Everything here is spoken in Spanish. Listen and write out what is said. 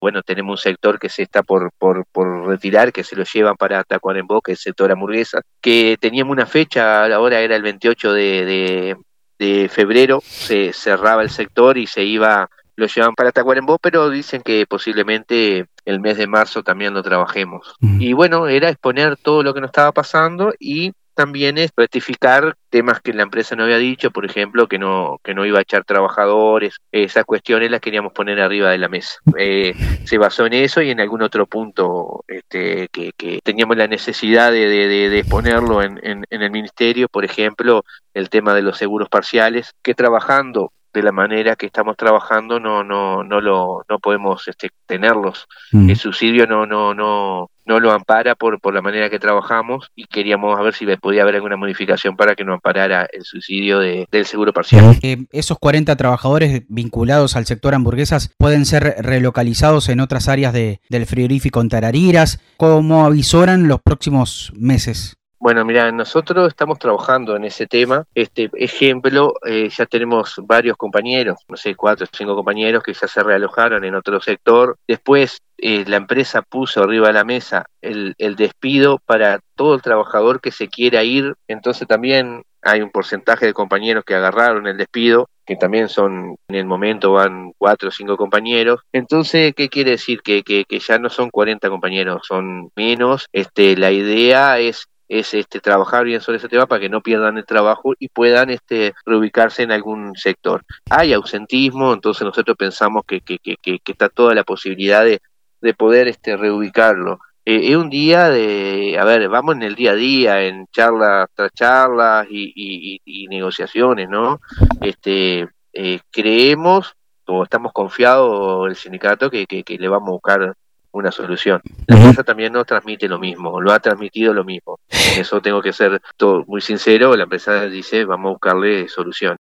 bueno, tenemos un sector que se está por retirar, que se lo llevan para Tacuarembó, que es el sector hamburguesa, que teníamos una fecha, ahora era el 28 de febrero, se cerraba el sector y lo llevan para Tacuarembó, pero dicen que posiblemente el mes de marzo también lo trabajemos. Y bueno, era exponer todo lo que nos estaba pasando y también es rectificar temas que la empresa no había dicho, por ejemplo, que no iba a echar trabajadores, esas cuestiones las queríamos poner arriba de la mesa. Se basó en eso y en algún otro punto que teníamos la necesidad de exponerlo en el ministerio, por ejemplo, el tema de los seguros parciales, que trabajando de la manera que estamos trabajando no podemos tenerlos. El subsidio no lo ampara por la manera que trabajamos y queríamos a ver si podía haber alguna modificación para que no amparara el subsidio del seguro parcial. ¿Esos 40 trabajadores vinculados al sector hamburguesas pueden ser relocalizados en otras áreas del frigorífico en Tarariras? ¿Cómo avisoran los próximos meses? Bueno, mira, nosotros estamos trabajando en ese tema. Ejemplo, ya tenemos varios compañeros, no sé, 4 o 5 compañeros que ya se realojaron en otro sector. Después, la empresa puso arriba de la mesa el despido para todo el trabajador que se quiera ir. Entonces también hay un porcentaje de compañeros que agarraron el despido, que también son, en el momento van 4 o 5 compañeros. Entonces, ¿qué quiere decir? Que ya no son 40 compañeros, son menos. La idea es trabajar bien sobre ese tema para que no pierdan el trabajo y puedan reubicarse en algún sector. Hay ausentismo, entonces nosotros pensamos que está toda la posibilidad de poder reubicarlo. Es un día vamos en el día a día, en charlas tras charlas y negociaciones, ¿no? Creemos, o estamos confiados el sindicato, que le vamos a buscar una solución. La empresa también nos transmite lo mismo, lo ha transmitido lo mismo. En eso tengo que ser muy sincero, la empresa dice, vamos a buscarle solución.